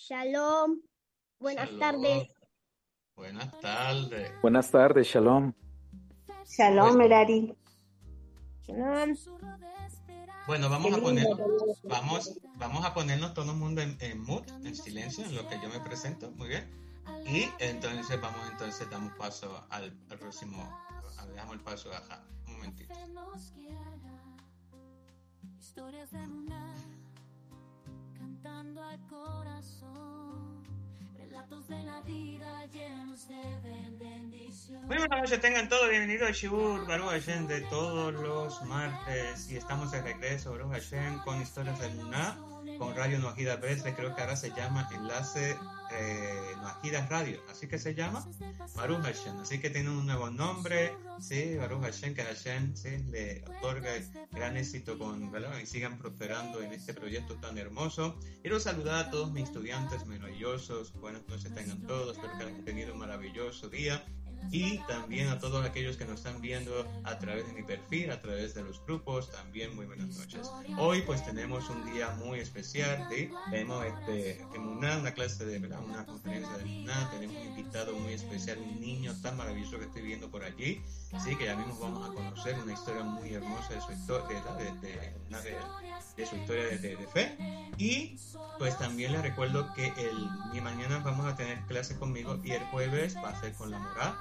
Shalom, buenas tardes. Shalom, buenas tardes. Buenas tardes, Shalom. Shalom, Bueno, Merari. Shalom. bueno, Qué lindo. vamos a ponernos todo el mundo en mute, en silencio, en lo que yo me presento, muy bien. Y entonces damos paso al próximo, damos el paso a Jana. Un momentito. Historias de Muná, cantando al corazón, relatos de la vida llenos de bendición. Muy buenas noches, tengan todos bienvenidos a Shibur Baruch Hashem de todos los martes. Y estamos de regreso, Baruch Hashem, con Historias de Muná, con Radio Noajida Presle, creo que ahora se llama Enlace Noajida Radio, así que se llama Baruch Hashem, así que tiene un nuevo nombre, sí, Baruch Hashem, que Hashem sí, le otorga gran éxito ¿verdad? Y sigan prosperando en este proyecto tan hermoso. Quiero saludar a todos mis estudiantes maravillosos, buenas noches tengan todos, espero que hayan tenido un maravilloso día. Y también a todos aquellos que nos están viendo a través de mi perfil, a través de los grupos, también muy buenas noches. Hoy pues tenemos un día muy especial, ¿sí? Tenemos en Muná, una clase de, ¿verdad? Una conferencia de Muná, tenemos un invitado muy especial, un niño tan maravilloso que estoy viendo por allí, ¿sí? Que ya mismo vamos a conocer una historia muy hermosa de su historia, de su historia de fe. Y pues también les recuerdo que mañana vamos a tener clase conmigo y el jueves va a ser con la morada.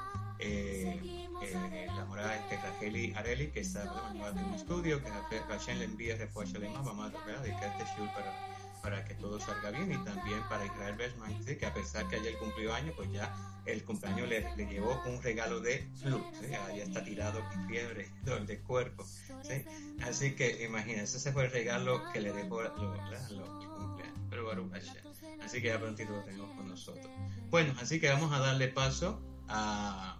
La morada Racheli Areli, que está en un estudio, que Rachel le envía refuerzo alemán, vamos a dedicar este show para que todo salga bien, y también para Israel Bergman, ¿sí? Que a pesar que ayer cumplió años, pues ya el cumpleaños le llevó un regalo de flu, ¿sí? Ya está tirado con fiebre de cuerpo, ¿sí? Así que imagínense, ese fue el regalo que le dejó el cumpleaños, pero Baruch Hashem. Así que ya prontito lo tenemos con nosotros. Bueno, así que vamos a darle paso a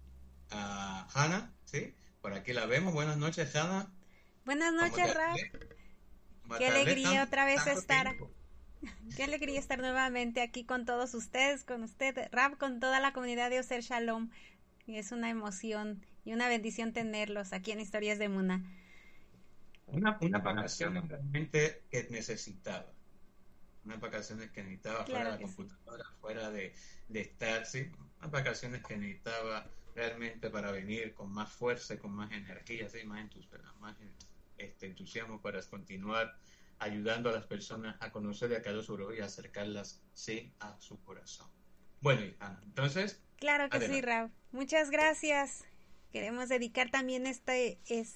Hannah, ¿sí? Por aquí la vemos. Buenas noches, Hannah. Buenas noches, Rab. Qué alegría otra vez estar. Qué alegría estar nuevamente aquí con todos ustedes, con usted, Rab, con toda la comunidad de Oser Shalom. Y es una emoción y una bendición tenerlos aquí en Historias de Muná. Una vacación realmente que necesitaba. Unas vacaciones que necesitaba Claro fuera de la que sí. computadora, fuera de estar, ¿sí? Unas vacaciones que necesitaba realmente para venir con más fuerza y con más energía, ¿sí? Más entusiasmo para continuar ayudando a las personas a conocer a Kadosh Baruj Hu y acercarlas, sí, a su corazón. Bueno, Ana, entonces... Claro que adelante. sí, Rab. Muchas gracias. Queremos dedicar también este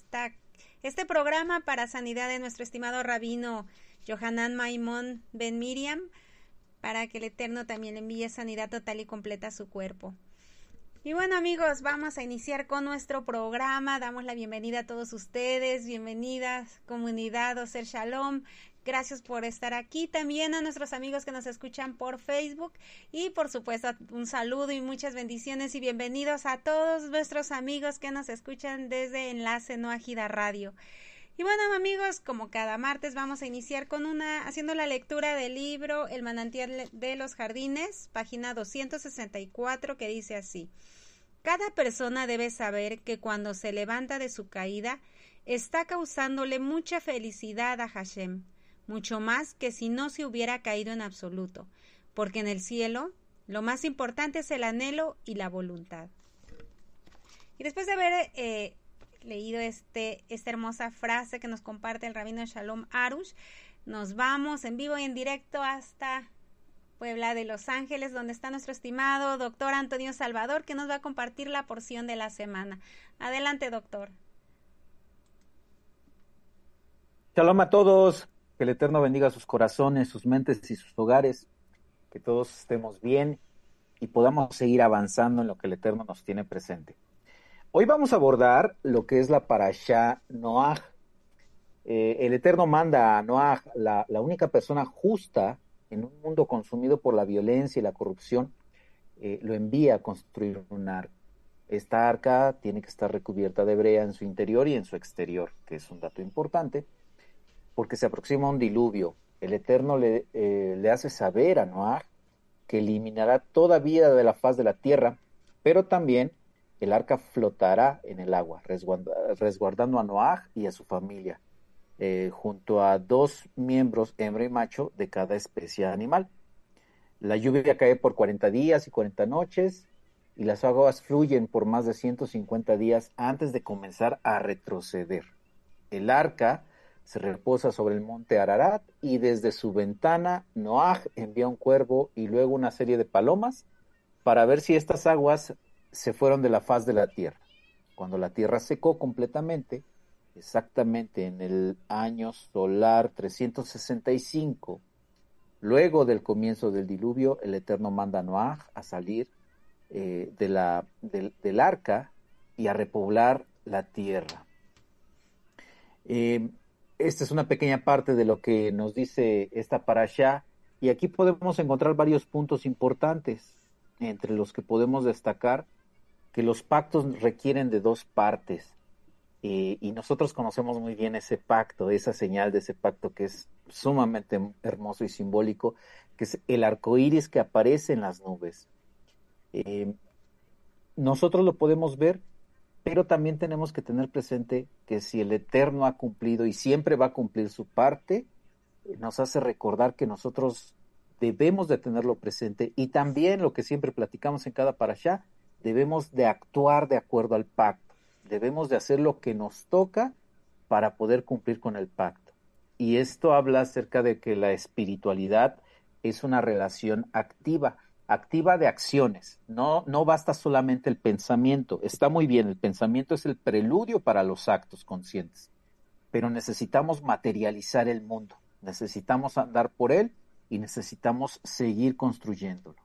programa para sanidad de nuestro estimado rabino Yohanan Maimón Ben Miriam, para que el Eterno también le envíe sanidad total y completa a su cuerpo. Y bueno, amigos, vamos a iniciar con nuestro programa. Damos la bienvenida a todos ustedes. Bienvenidas, comunidad Oser Shalom. Gracias por estar aquí. También a nuestros amigos que nos escuchan por Facebook. Y por supuesto, un saludo y muchas bendiciones y bienvenidos a todos nuestros amigos que nos escuchan desde Enlace Noajida Radio. Y bueno, amigos, como cada martes vamos a iniciar haciendo la lectura del libro El manantial de los jardines, página 264, que dice así: cada persona debe saber que cuando se levanta de su caída, está causándole mucha felicidad a Hashem, mucho más que si no se hubiera caído en absoluto, porque en el cielo lo más importante es el anhelo y la voluntad. Y después de haber leído esta hermosa frase que nos comparte el rabino Shalom Arush, nos vamos en vivo y en directo hasta Puebla de Los Ángeles, donde está nuestro estimado doctor Antonio Salvador, que nos va a compartir la porción de la semana. Adelante, doctor. Shalom a todos, que el Eterno bendiga sus corazones, sus mentes y sus hogares, que todos estemos bien y podamos seguir avanzando en lo que el Eterno nos tiene presente. Hoy vamos a abordar lo que es la parashá Noaj. El Eterno manda a Noaj, la única persona justa en un mundo consumido por la violencia y la corrupción, lo envía a construir un arca. Esta arca tiene que estar recubierta de brea en su interior y en su exterior, que es un dato importante, porque se aproxima un diluvio. El Eterno le hace saber a Noaj que eliminará toda vida de la faz de la tierra, pero también el arca flotará en el agua, resguardando a Noaj y a su familia, junto a 2 miembros, hembra y macho, de cada especie animal. La lluvia cae por 40 días y 40 noches y las aguas fluyen por más de 150 días antes de comenzar a retroceder. El arca se reposa sobre el monte Ararat y desde su ventana Noaj envía un cuervo y luego una serie de palomas para ver si estas aguas se fueron de la faz de la tierra. Cuando la tierra secó completamente, exactamente en el año solar 365, luego del comienzo del diluvio, el Eterno manda a Noaj a salir del arca y a repoblar la tierra. Eh, Esta es una pequeña parte de lo que nos dice esta parashá, y aquí podemos encontrar varios puntos importantes, entre los que podemos destacar que los pactos requieren de dos partes, y nosotros conocemos muy bien ese pacto, esa señal de ese pacto que es sumamente hermoso y simbólico, que es el arco iris que aparece en las nubes. Eh, Nosotros lo podemos ver, pero también tenemos que tener presente que si el Eterno ha cumplido y siempre va a cumplir su parte, nos hace recordar que nosotros debemos de tenerlo presente, y también lo que siempre platicamos en cada parashá, debemos de actuar de acuerdo al pacto, debemos de hacer lo que nos toca para poder cumplir con el pacto. Y esto habla acerca de que la espiritualidad es una relación activa, activa de acciones. No, no basta solamente el pensamiento. Está muy bien, el pensamiento es el preludio para los actos conscientes, pero necesitamos materializar el mundo, necesitamos andar por él y necesitamos seguir construyéndolo.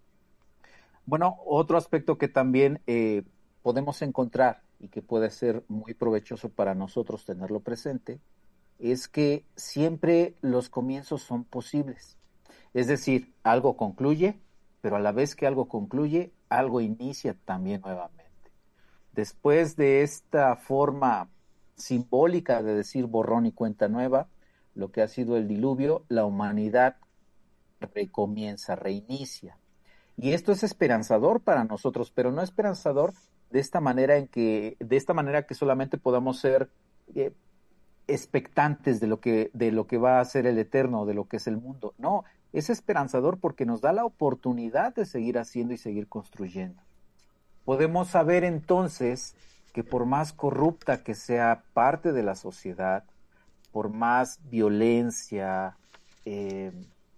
Bueno, otro aspecto que también podemos encontrar y que puede ser muy provechoso para nosotros tenerlo presente es que siempre los comienzos son posibles. Es decir, algo concluye, pero a la vez que algo concluye, algo inicia también nuevamente. Después de esta forma simbólica de decir borrón y cuenta nueva, lo que ha sido el diluvio, la humanidad recomienza, reinicia. Y esto es esperanzador para nosotros, pero no esperanzador de esta manera que solamente podamos ser eh, expectantes de lo que va a ser el eterno, de lo que es el mundo. No, es esperanzador porque nos da la oportunidad de seguir haciendo y seguir construyendo. Podemos saber entonces que por más corrupta que sea parte de la sociedad, por más violencia, eh,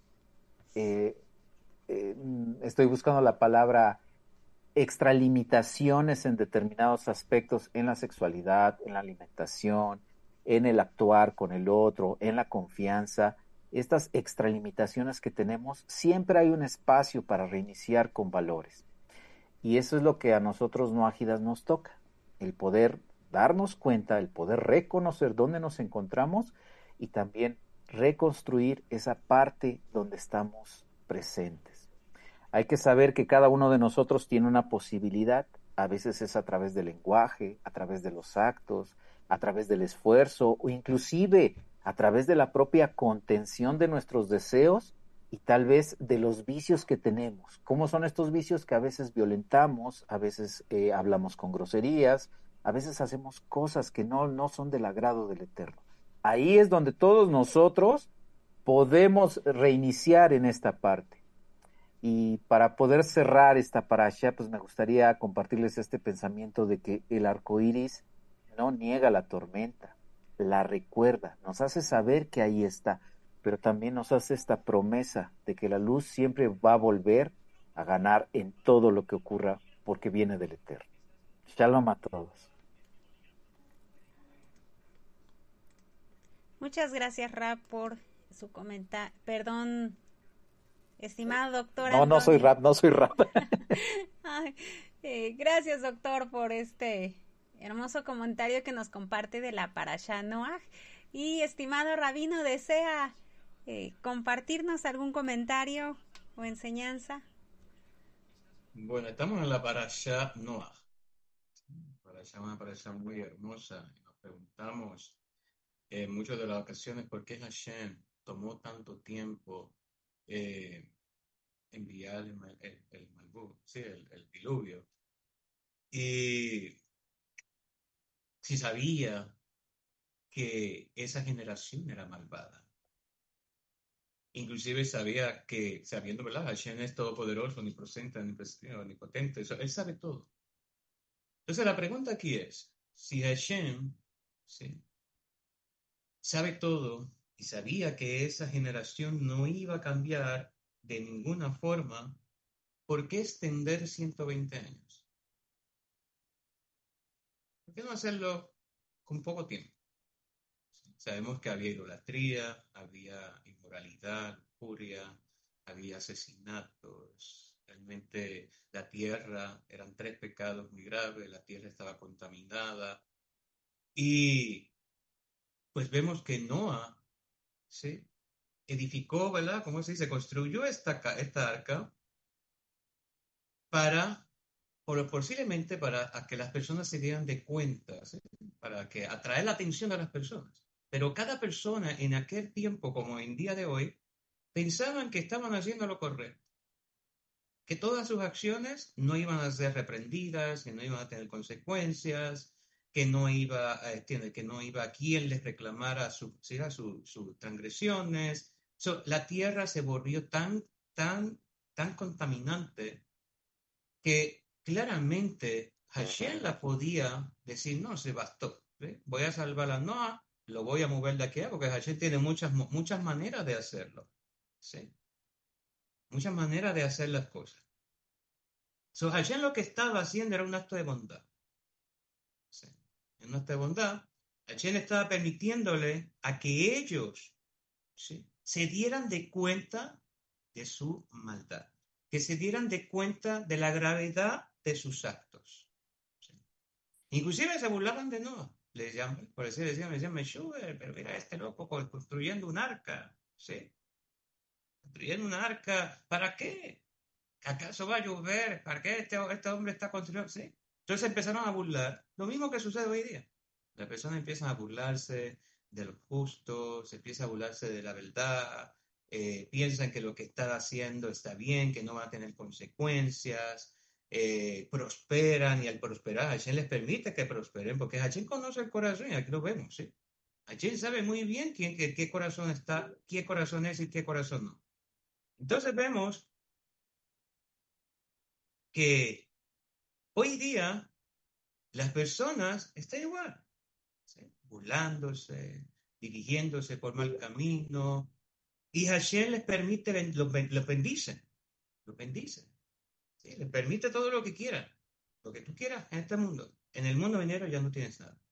eh, estoy buscando la palabra, extralimitaciones en determinados aspectos en la sexualidad, en la alimentación, en el actuar con el otro, en la confianza, estas extralimitaciones que tenemos, siempre hay un espacio para reiniciar con valores. Y eso es lo que a nosotros no ágidas nos toca, el poder darnos cuenta, el poder reconocer dónde nos encontramos y también reconstruir esa parte donde estamos presentes. Hay que saber que cada uno de nosotros tiene una posibilidad, a veces es a través del lenguaje, a través de los actos, a través del esfuerzo o inclusive a través de la propia contención de nuestros deseos y tal vez de los vicios que tenemos. ¿Cómo son estos vicios? Que a veces violentamos, a veces hablamos con groserías, a veces hacemos cosas que no son del agrado del Eterno. Ahí es donde todos nosotros podemos reiniciar en esta parte. Y para poder cerrar esta parasha, pues me gustaría compartirles este pensamiento de que el arco iris no niega la tormenta, la recuerda, nos hace saber que ahí está, pero también nos hace esta promesa de que la luz siempre va a volver a ganar en todo lo que ocurra porque viene del Eterno. Shalom a todos. Muchas gracias, Rap, por su comentario. Perdón, estimado doctor No, no soy Antonio. rap, no soy rap. Ay, gracias, doctor, por este hermoso comentario que nos comparte de la Parashá Noaj. Y estimado rabino, ¿desea compartirnos algún comentario o enseñanza? Bueno, estamos en la parashá Noah. Una parashá muy hermosa. Y nos preguntamos en muchas de las ocasiones por qué Hashem tomó tanto tiempo enviar el Malbú, sí, el diluvio. Y si sabía que esa generación era malvada. Inclusive sabía que, sabiendo, ¿verdad? Hashem es todopoderoso, omnipresente, omnipotente, él sabe todo. Entonces la pregunta aquí es, si Hashem, ¿sí?, sabe todo y sabía que esa generación no iba a cambiar de ninguna forma, ¿por qué extender 120 años? ¿Por qué no hacerlo con poco tiempo? Sabemos que había idolatría, había inmoralidad, lujuria, había asesinatos. Realmente la tierra, eran 3 pecados muy graves, la tierra estaba contaminada. Y pues vemos que Noah, ¿sí?, edificó, ¿verdad? ¿Cómo se dice? Construyó esta arca para, posiblemente para a que las personas se dieran de cuenta, ¿sí?, para que atraer la atención de las personas. Pero cada persona en aquel tiempo, como en día de hoy, pensaban que estaban haciendo lo correcto, que todas sus acciones no iban a ser reprendidas, que no iban a tener consecuencias, que no iba a quien les reclamara sus transgresiones. La tierra se volvió tan contaminante que claramente Hashem la podía decir, no, se bastó, ¿ve? Voy a salvar a Noah, lo voy a mover de aquí, porque Hashem tiene muchas maneras de hacerlo, ¿sí? Muchas maneras de hacer las cosas. Hashem lo que estaba haciendo era un acto de bondad, ¿sí? Un acto de bondad. Hashem estaba permitiéndole a que ellos, ¿sí?, se dieran de cuenta de su maldad, que se dieran de cuenta de la gravedad de sus actos. ¿Sí? Inclusive se burlaban de Noah. Por decir, le decían, Meshuber, pero mira este loco construyendo un arca, ¿sí? Construyendo una arca, ¿para qué? ¿Acaso va a llover? ¿Para qué este hombre está construyendo? ¿Sí? Entonces empezaron a burlar. Lo mismo que sucede hoy día. Las personas empiezan a burlarse de los justos, se empieza a burlarse de la verdad, piensan que lo que está haciendo está bien, que no va a tener consecuencias, prosperan y al prosperar, Hashem les permite que prosperen, porque Hashem conoce el corazón y aquí lo vemos, ¿sí? Hashem sabe muy bien qué corazón está, qué corazón es y qué corazón no. Entonces vemos que hoy día las personas están igual, ¿sí?, burlándose, dirigiéndose por mal camino, y Hashem les permite, los bendice, los bendice, ¿sí? Les permite todo lo que quieran, lo que tú quieras en este mundo. En el mundo venidero ya no tienes nada.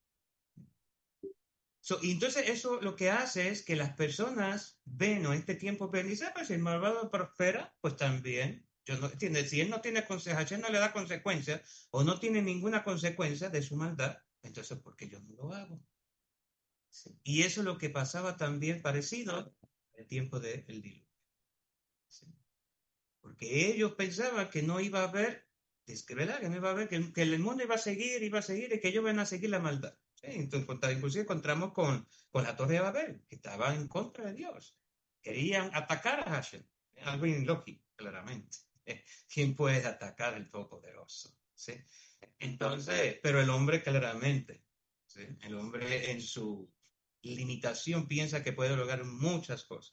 Y entonces eso lo que hace es que las personas ven, ¿no?, este tiempo, ven y dicen, pues si el malvado prospera, pues también. Yo no entiendo, si él no tiene Hashem no le da consecuencias o no tiene ninguna consecuencia de su maldad, entonces ¿por qué yo no lo hago? ¿Sí? Y eso es lo que pasaba también parecido en el tiempo del diluvio. ¿Sí? Porque ellos pensaban que no iba a haber, ¿verdad? Que no iba a haber, que el mundo iba a seguir y que ellos van a seguir la maldad. ¿Sí? Entonces, inclusive encontramos con la Torre de Babel, que estaba en contra de Dios. Querían atacar a Hashem. Algo ilógico, claramente. ¿Quién puede atacar al Todopoderoso? ¿Sí? Entonces, pero el hombre claramente, ¿sí?, el hombre en su limitación piensa que puede lograr muchas cosas.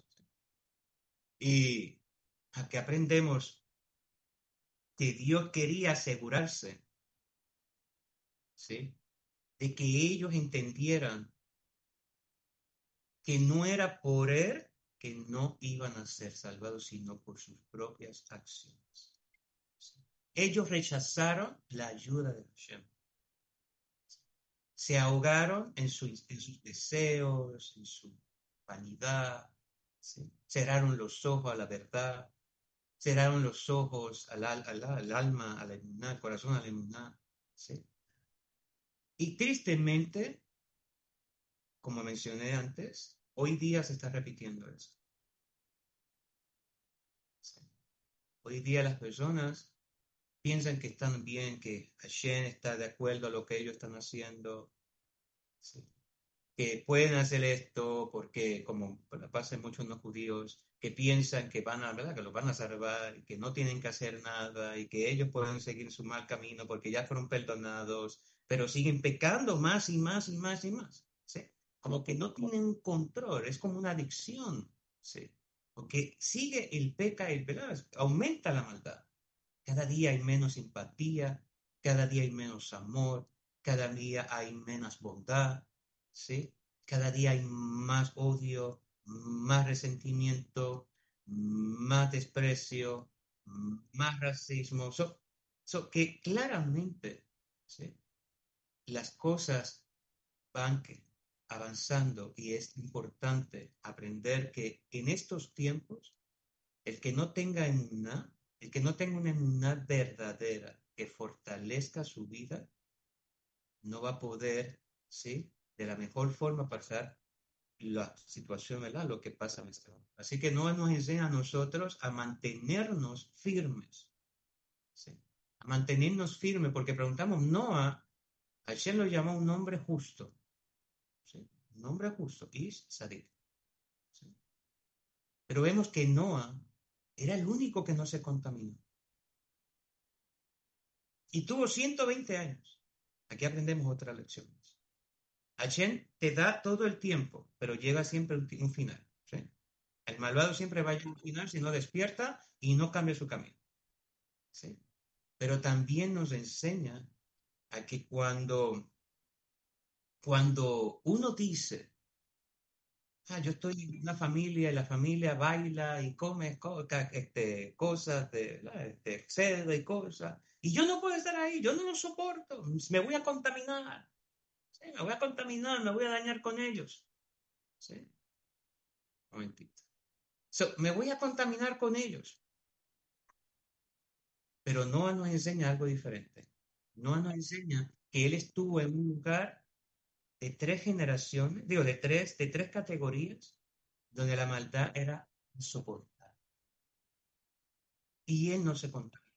Y aquí aprendemos que Dios quería asegurarse, ¿sí?, de que ellos entendieran que no era por Él que no iban a ser salvados, sino por sus propias acciones. ¿Sí? Ellos rechazaron la ayuda de Hashem. Se ahogaron en sus deseos, en su vanidad, ¿sí? Cerraron los ojos a la verdad, cerraron los ojos al alma, a la emuná, al corazón, a la emuná, ¿sí? Y tristemente, como mencioné antes, hoy día se está repitiendo eso. ¿Sí? Hoy día las personas piensan que están bien, que Hashem está de acuerdo a lo que ellos están haciendo, ¿sí?, que pueden hacer esto porque, como pasa en muchos no judíos, que piensan que ¿verdad?, que los van a salvar y que no tienen que hacer nada y que ellos pueden seguir su mal camino porque ya fueron perdonados, pero siguen pecando más y más y más y más, ¿sí? Como que no tienen control, es como una adicción, ¿sí? porque sigue el pecado, aumenta la maldad. Cada día hay menos simpatía, cada día hay menos amor, cada día hay menos bondad, ¿sí? Cada día hay más odio, más resentimiento, más desprecio, más racismo. Que claramente, ¿sí? Las cosas van avanzando y es importante aprender que en estos tiempos el que no tenga emuná, el que no tenga una emuná verdadera que fortalezca su vida, no va a poder, ¿sí? De la mejor forma pasar la situación, ¿verdad? Lo que pasa en este momento. Así que no nos enseña a nosotros a mantenernos firmes, ¿sí? A mantenernos firmes, porque preguntamos, Noah, Hashem lo llamó un hombre justo, ¿sí? Un hombre justo, Ish Sadik, ¿sí? Pero vemos que Noah era el único que no se contaminó. Y tuvo 120 años. Aquí aprendemos otra lección. Hashem te da todo el tiempo, pero llega siempre un final, ¿sí? El malvado siempre va a llegar a un final si no despierta y no cambia su camino, ¿sí? Pero también nos enseña a que cuando uno dice, yo estoy en una familia y la familia baila y come cosas de seda y cosas, y yo no puedo estar ahí, yo no lo soporto, me voy a contaminar. Sí, me voy a contaminar, me voy a dañar con ellos. ¿Sí? Un momentito. Me voy a contaminar con ellos. Pero Noah nos enseña algo diferente. Noah nos enseña que él estuvo en un lugar de 3 generaciones, de tres categorías, donde la maldad era insoportable. Y él no se contaminó.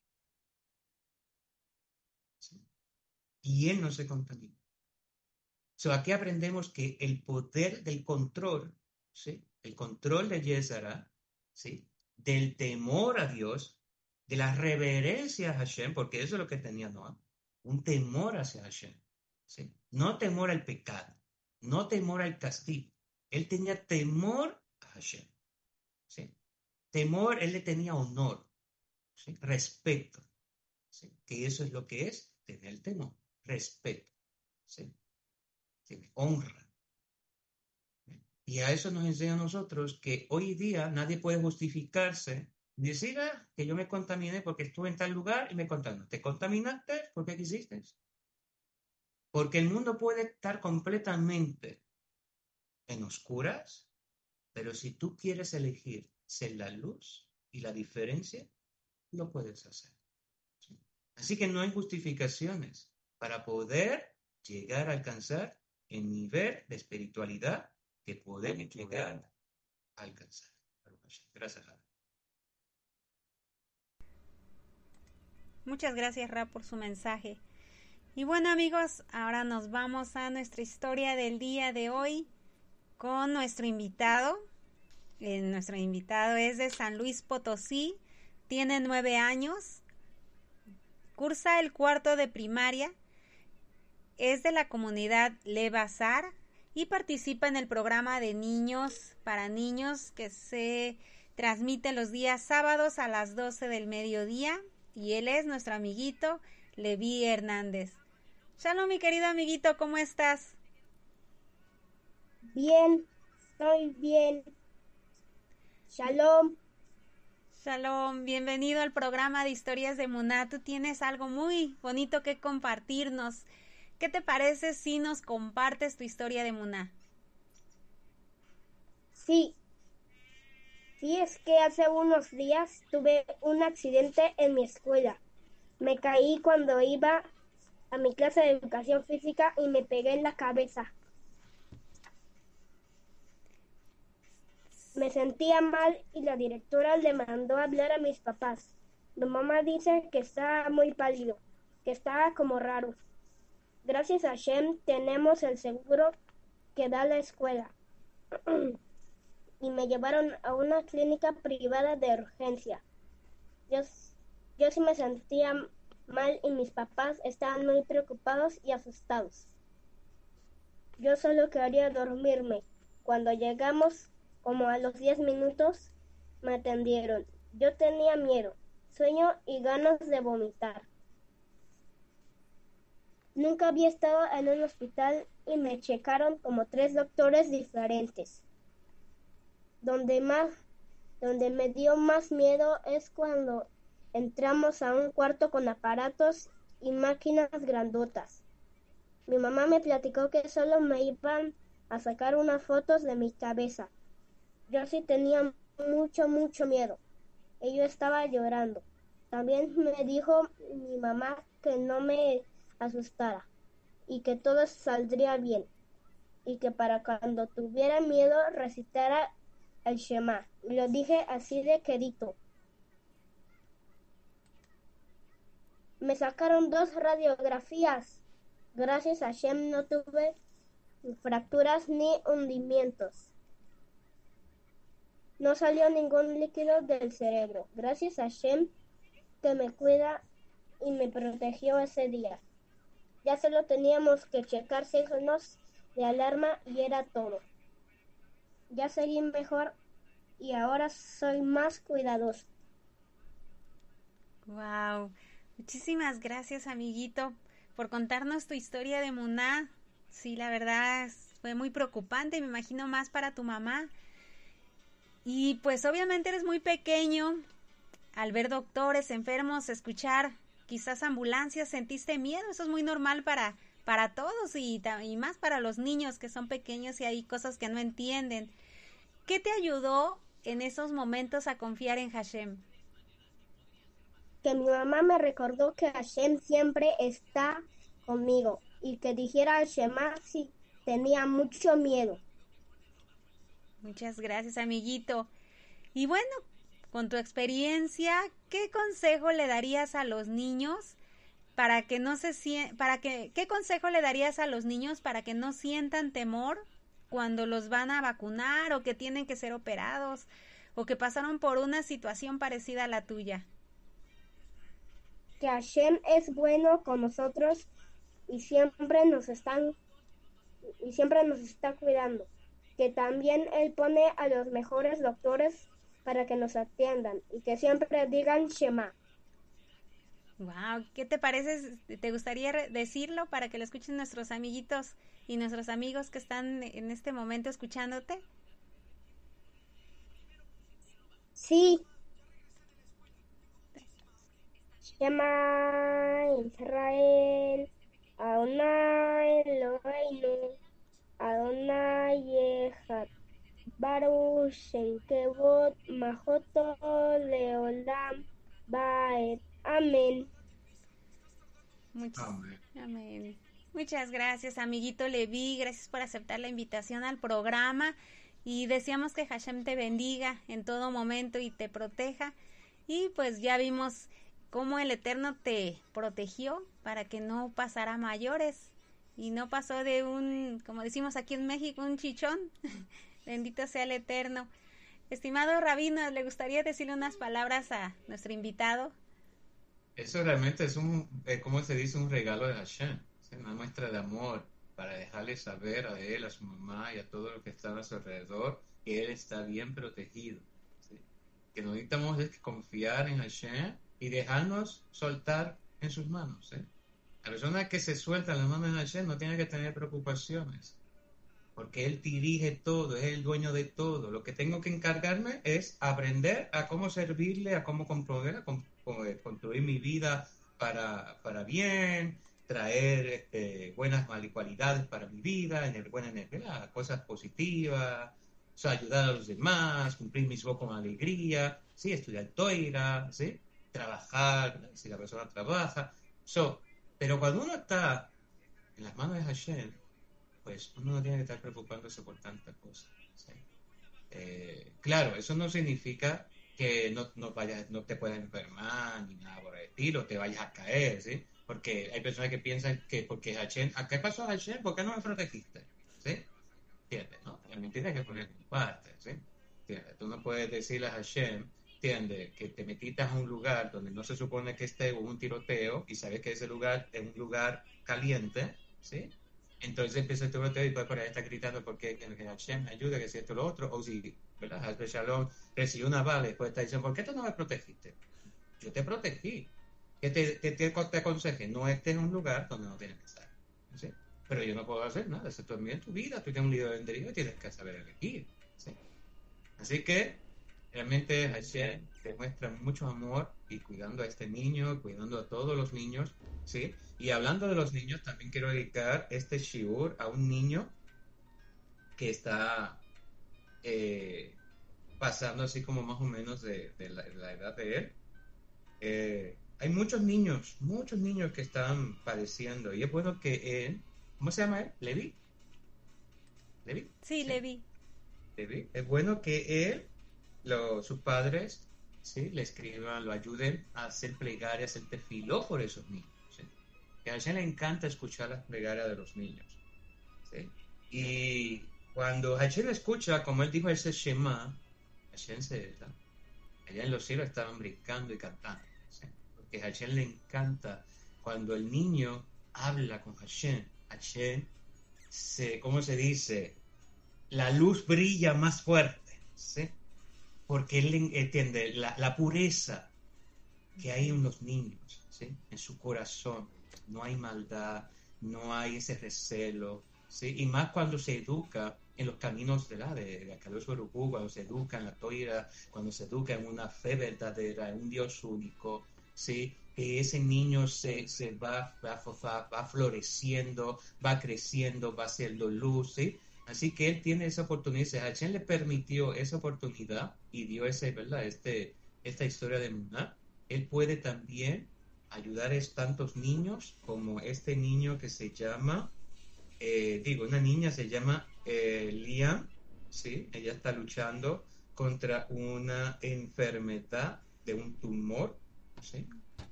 ¿Sí? Y él no se contaminó. Aquí aprendemos que el poder del control, ¿sí? El control de Yezara, ¿sí? Del temor a Dios, de la reverencia a Hashem, porque eso es lo que tenía Noah, un temor hacia Hashem, ¿sí? No temor al pecado, no temor al castigo, él tenía temor a Hashem, ¿sí? Temor, él le tenía honor, ¿sí? Respeto, ¿sí? Que eso es lo que es tener temor, respeto, ¿sí? Honra. Y a eso nos enseña a nosotros que hoy día nadie puede justificarse y decir que yo me contaminé porque estuve en tal lugar y me contaminé. ¿Te contaminaste? ¿Por qué quisiste? Porque el mundo puede estar completamente en oscuras, pero si tú quieres elegir ser la luz y la diferencia, lo puedes hacer. ¿Sí? Así que no hay justificaciones para poder llegar a alcanzar el nivel de espiritualidad que podemos llegar a alcanzar. Gracias, Ana. Muchas gracias, Ra, por su mensaje. Y bueno, amigos, ahora nos vamos a nuestra historia del día de hoy con nuestro invitado. Nuestro invitado es de San Luis Potosí, tiene 9 años, cursa el 4º de primaria, es de la comunidad Le Bazar y participa en el programa de niños para niños que se transmite los días sábados a las 12 del mediodía, y él es nuestro amiguito Levi Hernández. Shalom, mi querido amiguito, ¿cómo estás? Bien, estoy bien. Shalom. Shalom, bienvenido al programa de Historias de Emuná. Tú tienes algo muy bonito que compartirnos. ¿Qué te parece si nos compartes tu historia de Emuná? Sí, es que hace unos días tuve un accidente en mi escuela. Me caí cuando iba a mi clase de educación física y me pegué en la cabeza. Me sentía mal y la directora le mandó a hablar a mis papás. Mi mamá dice que estaba muy pálido, que estaba como raro. Gracias a Hashem tenemos el seguro que da la escuela. Y me llevaron a una clínica privada de urgencia. Yo sí me sentía mal y mis papás estaban muy preocupados y asustados. Yo solo quería dormirme. Cuando llegamos, como a los 10 minutos, me atendieron. Yo tenía miedo, sueño y ganas de vomitar. Nunca había estado en un hospital y me checaron como 3 doctores diferentes. Donde me dio más miedo es cuando entramos a un cuarto con aparatos y máquinas grandotas. Mi mamá me platicó que solo me iban a sacar unas fotos de mi cabeza. Yo sí tenía mucho miedo. Y yo estaba llorando. También me dijo mi mamá que no me asustara y que todo saldría bien. Y que para cuando tuviera miedo recitara el Shema. Lo dije así de quedito. Me sacaron 2 radiografías. Gracias a Shem no tuve fracturas ni hundimientos. No salió ningún líquido del cerebro. Gracias a Shem que me cuida y me protegió ese día. Ya solo teníamos que checar signos de alarma y era todo. Ya seguí mejor y ahora soy más cuidadoso. Wow, muchísimas gracias, amiguito, por contarnos tu historia de Muná. Sí, la verdad fue muy preocupante, me imagino más para tu mamá. Y pues obviamente eres muy pequeño. Al ver doctores, enfermos, escuchar quizás ambulancias, sentiste miedo. Eso es muy normal para todos y más para los niños que son pequeños y hay cosas que no entienden. ¿Qué te ayudó en esos momentos a confiar en Hashem? Que mi mamá me recordó que Hashem siempre está conmigo y que dijera el Shema si tenía mucho miedo. Muchas gracias, amiguito. Y bueno, con tu experiencia, ¿qué consejo le darías a los niños qué consejo le darías a los niños para que no sientan temor cuando los van a vacunar o que tienen que ser operados o que pasaron por una situación parecida a la tuya? Que Hashem es bueno con nosotros y siempre nos está cuidando. Que también Él pone a los mejores doctores para que nos atiendan y que siempre digan Shema. Wow, ¿qué te parece? ¿Te gustaría decirlo para que lo escuchen nuestros amiguitos y nuestros amigos que están en este momento escuchándote? Sí. Shema Israel, Adonai Eloheinu, Adonai Echad, Baruch Shem Kevod Majoto Leolam Baed. Amén. Amén. Muchas gracias, amiguito Levi. Gracias por aceptar la invitación al programa. Y deseamos que Hashem te bendiga en todo momento y te proteja. Y pues ya vimos cómo el Eterno te protegió para que no pasara a mayores. Y no pasó de como decimos aquí en México, un chichón. Bendito sea el Eterno. Estimado Rabino, ¿le gustaría decirle unas palabras a nuestro invitado? Eso realmente es ¿cómo se dice? Un regalo de Hashem. Es una muestra de amor para dejarle saber a él, a su mamá y a todo lo que está a su alrededor que él está bien protegido. ¿Sí? Que necesitamos es confiar en Hashem y dejarnos soltar en sus manos. ¿Sí? La persona que se suelta en las manos de Hashem no tiene que tener preocupaciones, porque Él dirige todo, es el dueño de todo. Lo que tengo que encargarme es aprender a cómo servirle, a cómo construir mi vida para bien, traer buenas cualidades para mi vida, buena energía, cosas positivas, o sea, ayudar a los demás, cumplir mis votos con alegría, ¿sí? Estudiar Toira, ¿sí? Trabajar, si la persona trabaja. Pero cuando uno está en las manos de Hashem, pues uno no tiene que estar preocupándose por tantas cosas. ¿Sí? Claro, eso no significa que no te puedas enfermar ni nada por el estilo, te vayas a caer, ¿sí? Porque hay personas que piensan que porque Hashem, ¿a qué pasó Hashem? ¿Por qué no me protegiste? ¿Sí? ¿Entiendes? ¿No? También tienes que poner tu parte, ¿sí? ¿Entiendes? Tú no puedes decirle a Hashem, ¿entiendes? Que te metiste a un lugar donde no se supone que esté un tiroteo y sabes que ese lugar es un lugar caliente, ¿sí? Entonces empieza el tiroteo y después por ahí está gritando porque que Hashem me ayude, que si esto o lo otro, o si ¿verdad? Haz de Shalom recibió una bala y después está diciendo, ¿por qué tú no me protegiste? Yo te protegí. Que te aconsejé, no estés en un lugar donde no tienes que estar. ¿Sí? Pero yo no puedo hacer nada, eso también es tu vida, tú tienes un líder de albedrío y tienes que saber elegir. ¿Sí? Así que realmente Hashem demuestra mucho amor y cuidando a este niño, cuidando a todos los niños, ¿sí? Y hablando de los niños, también quiero dedicar este shiur a un niño que está pasando así como más o menos de la edad de él. Hay muchos niños que están padeciendo y es bueno que él, ¿cómo se llama él? ¿Levi? ¿Levi? Sí, Levi. Levi. Es bueno que él, sus padres, ¿sí? Le escriban, lo ayuden a hacer plegarias, hacer tefiló por esos niños. ¿Sí? Que a Hashem le encanta escuchar las plegarias de los niños. ¿Sí? Y cuando Hashem escucha, como él dijo ese Shema, Hashem allá en los cielos estaban brincando y cantando. ¿Sí? Porque a Hashem le encanta cuando el niño habla con Hashem. Hashem, ¿cómo se dice? La luz brilla más fuerte. ¿Sí? Porque él entiende la pureza que hay en los niños, ¿sí? En su corazón. No hay maldad, no hay ese recelo, ¿sí? Y más cuando se educa en los caminos de Akadosh Baruj Hu, cuando se educa en la Torah, cuando se educa en una fe verdadera, en un Dios único, ¿sí? Que ese niño se va floreciendo, va creciendo, va haciendo luz, ¿sí? Así que él tiene esa oportunidad. Hashem le permitió esa oportunidad y dio ¿verdad? Esta historia de Muná. Él puede también ayudar a tantos niños como este niño que se llama, una niña se llama Liam, ¿sí? Ella está luchando contra una enfermedad de un tumor, ¿sí?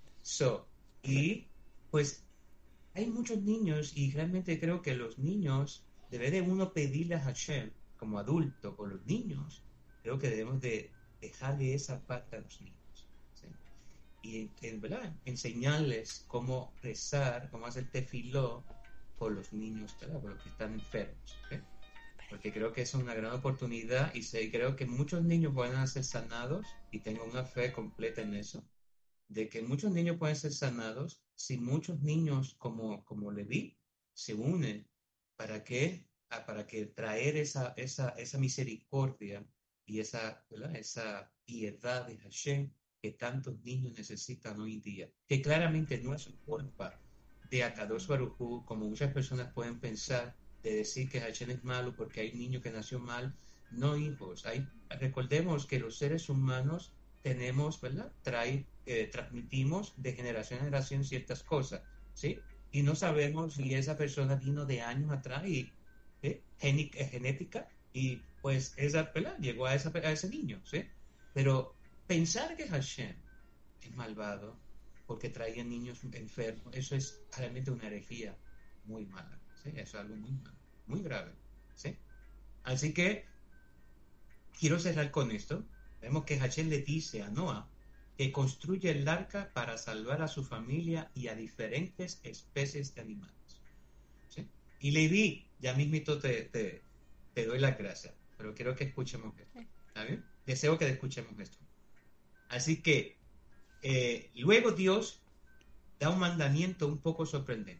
Y pues hay muchos niños y realmente creo que los niños debe de uno pedirle a Hashem como adulto por los niños. Creo que debemos de dejarle esa parte a los niños, ¿sí? Y ¿verdad? Enseñarles cómo rezar, cómo hacer tefiló por los niños, ¿verdad? Por los que están enfermos, ¿sí? Porque creo que es una gran oportunidad y creo que muchos niños pueden ser sanados y tengo una fe completa en eso, de que muchos niños pueden ser sanados si muchos niños como Leví se unen para que traer esa misericordia y esa piedad de Hashem que tantos niños necesitan hoy en día, que claramente no es culpa de Akadosh Baruj Hu, como muchas personas pueden pensar, de decir que Hashem es malo porque hay un niño que nació mal. No, hijos, recordemos que los seres humanos tenemos, ¿verdad? Transmitimos de generación en generación ciertas cosas, ¿sí? Y no sabemos si esa persona vino de años atrás y genética y pues esa, ¿verdad? Llegó a ese niño, ¿sí? Pero pensar que Hashem es malvado porque traía niños enfermos, eso es realmente una herejía muy mala, ¿sí? Eso es algo muy malo, muy grave, ¿sí? Así que quiero cerrar con esto. Vemos que Hashem le dice a Noah que construye el arca para salvar a su familia y a diferentes especies de animales, ¿sí? Y Leví, ya mismito te doy las gracias, pero quiero que escuchemos esto, ¿está bien? Deseo que escuchemos esto. Así que luego Dios da un mandamiento un poco sorprendente,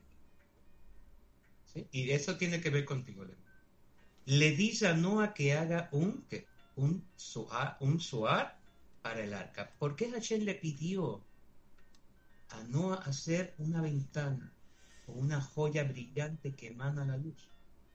¿sí? Y eso tiene que ver contigo, Leví. Le dice a Noah que haga un suar para el arca. ¿Por qué Hashem le pidió a Noah hacer una ventana o una joya brillante que emana la luz?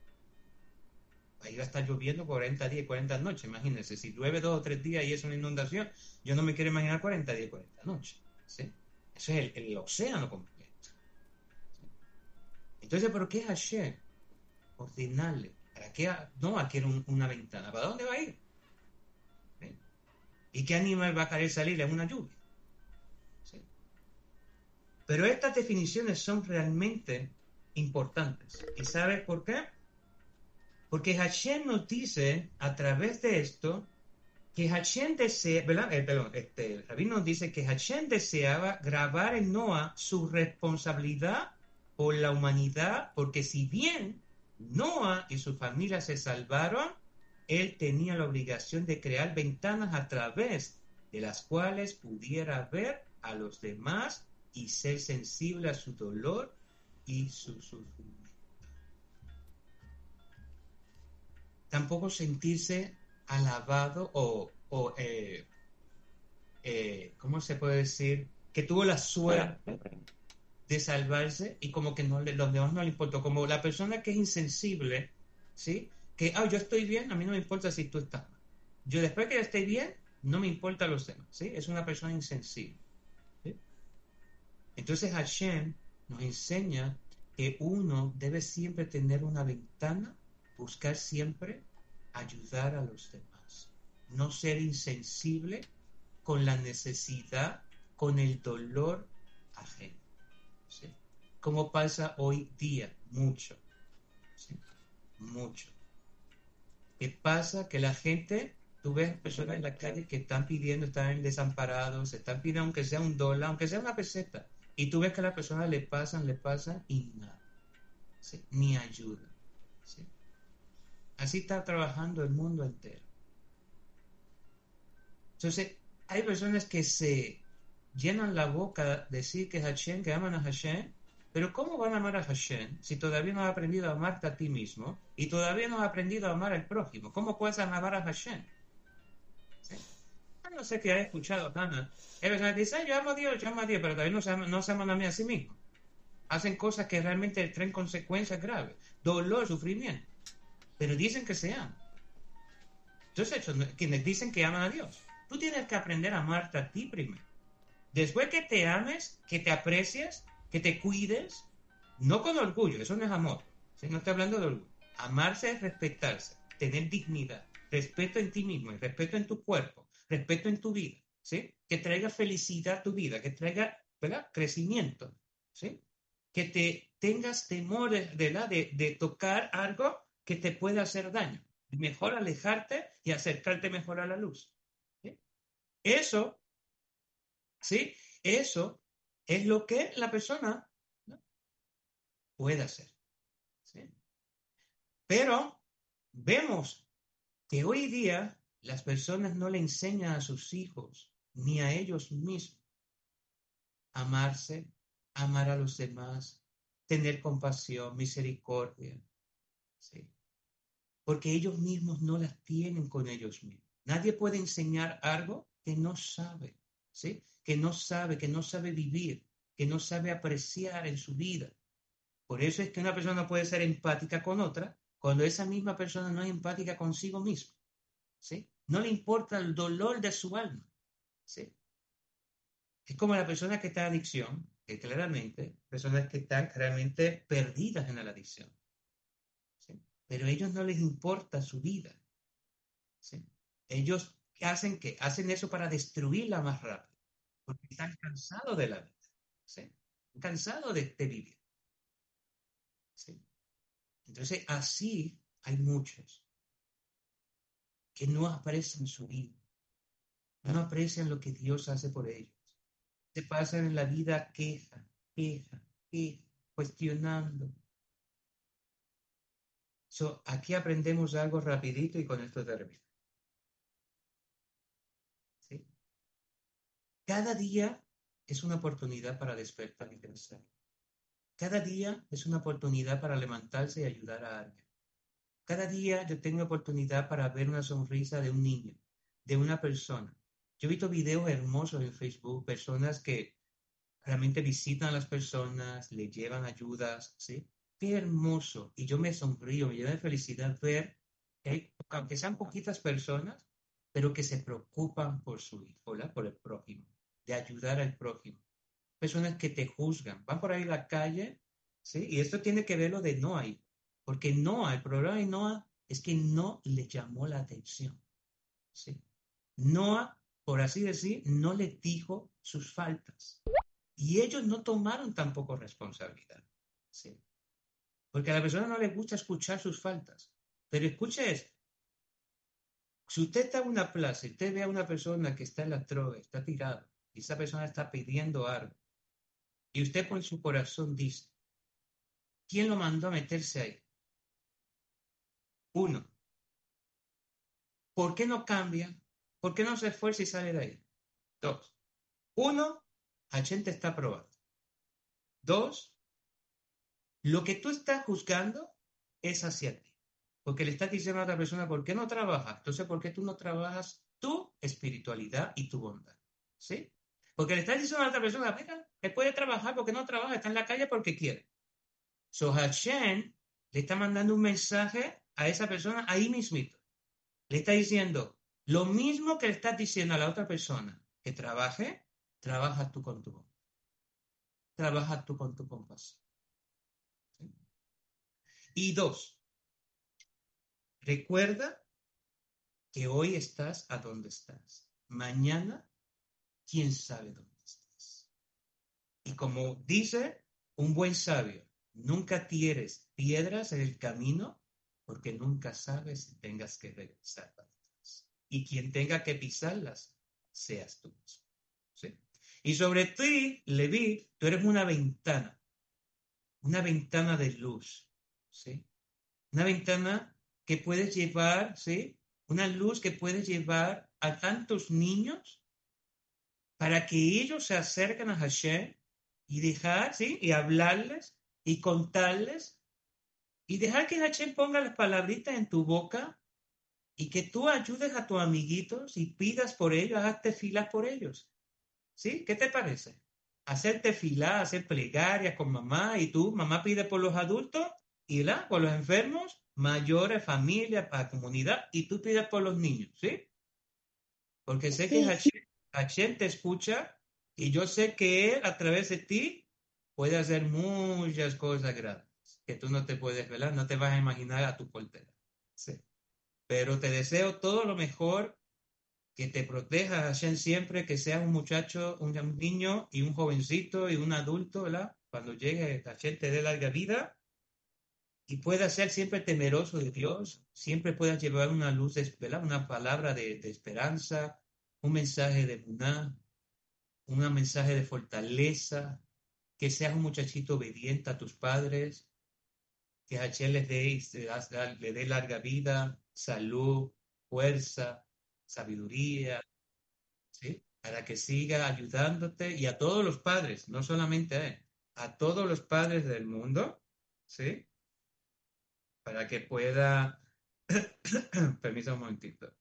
Ahí va a estar lloviendo 40 días y 40 noches, imagínense, si llueve 2 o 3 días y es una inundación, yo no me quiero imaginar 40 días y 40 noches, ¿sí? Eso es el océano completo, ¿sí? Entonces, ¿por qué Hashem ordenarle? ¿Para qué Noah quiere una ventana? ¿Para dónde va a ir? ¿Sí? ¿Y qué animal va a querer salir en una lluvia? ¿Sí? Pero estas definiciones son realmente importantes. ¿Y sabes por qué? Porque Hashem nos dice a través de esto que Hashem desea, ¿verdad? El rabino nos dice que Hashem deseaba grabar en Noah su responsabilidad por la humanidad, porque si bien Noah y su familia se salvaron, Él tenía la obligación de crear ventanas a través de las cuales pudiera ver a los demás y ser sensible a su dolor y su sufrimiento. Tampoco sentirse alabado ¿cómo se puede decir? Que tuvo la suerte de salvarse y como que los demás no le importó. Como la persona que es insensible, ¿sí? Que, yo estoy bien, a mí no me importa si tú estás mal. Yo después que esté bien, no me importa los demás, ¿sí? Es una persona insensible, ¿sí? Entonces Hashem nos enseña que uno debe siempre tener una ventana, buscar siempre ayudar a los demás, no ser insensible con la necesidad, con el dolor ajeno, ¿sí? Como pasa hoy día, mucho, ¿sí? Mucho. ¿Qué pasa? Que la gente, tú ves personas en la calle que están pidiendo, están desamparados, están pidiendo aunque sea $1, aunque sea una peseta, y tú ves que a las personas le pasan y nada, ¿sí? Ni ayuda, ¿sí? Así está trabajando el mundo entero. Entonces, hay personas que se llenan la boca de decir que Hashem, que aman a Hashem, pero ¿cómo van a amar a Hashem si todavía no has aprendido a amarte a ti mismo y todavía no has aprendido a amar al prójimo? ¿Cómo puedes amar a Hashem? ¿Sí? No sé qué has escuchado, Hannah. Hay personas que dicen, yo amo a Dios, pero todavía no se aman a sí mismos. Hacen cosas que realmente traen consecuencias graves, dolor, sufrimiento, pero dicen que se aman. Entonces, quienes dicen que aman a Dios, tú tienes que aprender a amarte a ti primero. Después que te ames, que te aprecies, que te cuides, no con orgullo, eso no es amor, ¿sí? No estoy hablando de orgullo. Amarse es respetarse, tener dignidad, respeto en ti mismo, respeto en tu cuerpo, respeto en tu vida, ¿sí? Que traiga felicidad a tu vida, que traiga, ¿verdad?, crecimiento, ¿sí? Que te tengas temor de tocar algo que te pueda hacer daño. Mejor alejarte y acercarte mejor a la luz, ¿sí? Eso, ¿sí? Eso es lo que la persona, ¿no?, puede hacer, ¿sí? Pero vemos que hoy día las personas no le enseñan a sus hijos ni a ellos mismos a amarse, a amar a los demás, tener compasión, misericordia, ¿sí? Porque ellos mismos no las tienen con ellos mismos. Nadie puede enseñar algo que no sabe, ¿sí? Que no sabe vivir, que no sabe apreciar en su vida. Por eso es que una persona puede ser empática con otra cuando esa misma persona no es empática consigo misma, ¿sí? No le importa el dolor de su alma, ¿sí? Es como la persona que está en adicción, que claramente, personas que están realmente perdidas en la adicción, ¿sí? Pero a ellos no les importa su vida, ¿sí? Ellos hacen eso para destruirla más rápido, porque están cansados de la vida, ¿sí? Cansados de vivir, ¿sí? Entonces, así hay muchos que no aprecian su vida, no aprecian lo que Dios hace por ellos. Se pasan en la vida queja, cuestionando. Aquí aprendemos algo rapidito y con esto termino, ¿sí? Cada día es una oportunidad para despertar y crecer. Cada día es una oportunidad para levantarse y ayudar a alguien. Cada día yo tengo oportunidad para ver una sonrisa de un niño, de una persona. Yo he visto videos hermosos en Facebook, personas que realmente visitan a las personas, le llevan ayudas, ¿sí? Qué hermoso. Y yo me sonrío, me llena de felicidad ver que hay, aunque sean poquitas personas, pero que se preocupan por su hijo, ¿verdad?, por el prójimo, de ayudar al prójimo. Personas que te juzgan, van por ahí en la calle, ¿sí? Y esto tiene que ver lo de Noah, porque Noah, el problema de Noah es que no le llamó la atención, ¿sí? Noah, por así decir, no le dijo sus faltas. Y ellos no tomaron tampoco responsabilidad, ¿sí? Porque a la persona no le gusta escuchar sus faltas. Pero escuche esto. Si usted está en una plaza y usted ve a una persona que está en la droga, está tirada, y esa persona está pidiendo algo, y usted por su corazón dice, ¿quién lo mandó a meterse ahí? Uno, ¿por qué no cambia? ¿Por qué no se esfuerza y sale de ahí? 2. 1, Hashem te está probando. 2, lo que tú estás juzgando es hacia ti. Porque le estás diciendo a otra persona, ¿por qué no trabajas? Entonces, ¿por qué tú no trabajas tu espiritualidad y tu bondad? ¿Sí? Porque le estás diciendo a la otra persona, mira, él puede trabajar porque no trabaja, está en la calle porque quiere. So Hashem le está mandando un mensaje a esa persona ahí mismito. Le está diciendo lo mismo que le estás diciendo a la otra persona que trabaje, trabaja tú con tu bondad. Trabaja tú con tu compasión. ¿Sí? Y 2, recuerda que hoy estás a donde estás. Mañana, quién sabe dónde estás. Y como dice un buen sabio, nunca tires piedras en el camino porque nunca sabes si tengas que regresar para atrás. Y quien tenga que pisarlas, seas tú mismo. ¿Sí? Y sobre ti, Leví, tú eres una ventana de luz. ¿Sí? Una ventana que puedes llevar, ¿sí? Una luz que puedes llevar a tantos niños para que ellos se acerquen a Hashem y dejar, ¿sí? Y hablarles y contarles y dejar que Hashem ponga las palabritas en tu boca y que tú ayudes a tus amiguitos y pidas por ellos, hazte filas por ellos. ¿Sí? ¿Qué te parece? Hacerte filas, hacer plegarias con mamá y tú, mamá pide por los adultos y por los enfermos, mayores, familia, para la comunidad y tú pides por los niños, ¿sí? Porque sé que Sí, Hashem te escucha y yo sé que Él a través de ti puede hacer muchas cosas grandes que tú no te puedes velar, no te vas a imaginar a tu portera. Sí. Pero te deseo todo lo mejor, que te proteja Hashem siempre, que seas un muchacho, un niño y un jovencito y un adulto, ¿verdad? Cuando llegue Hashem te dé larga vida y puedas ser siempre temeroso de Dios, siempre puedas llevar una luz, ¿verdad? Una palabra de esperanza, un mensaje de muná, un mensaje de fortaleza, que seas un muchachito obediente a tus padres, que Hashem le dé larga vida, salud, fuerza, sabiduría, ¿sí? Para que siga ayudándote y a todos los padres, no solamente a él, a todos los padres del mundo, ¿sí? Para que pueda, permiso un momentito,